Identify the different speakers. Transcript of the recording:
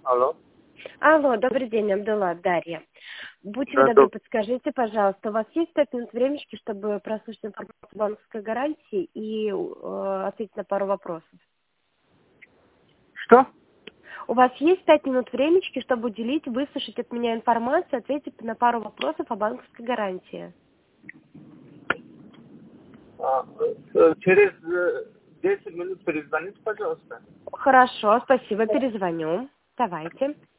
Speaker 1: Алло.
Speaker 2: Алло, добрый день, Абдулла, Дарья. Будьте
Speaker 1: Да,
Speaker 2: добры, подскажите, пожалуйста, у вас есть 5 минут времечки, чтобы прослушать информацию банковской гарантии и ответить на пару вопросов?
Speaker 1: Что?
Speaker 2: У вас есть 5 минут времечки, чтобы уделить, выслушать от меня информацию, ответить на пару вопросов о банковской гарантии?
Speaker 1: Через 10 минут перезвоните, пожалуйста.
Speaker 2: Хорошо, спасибо, перезвоню. Давайте.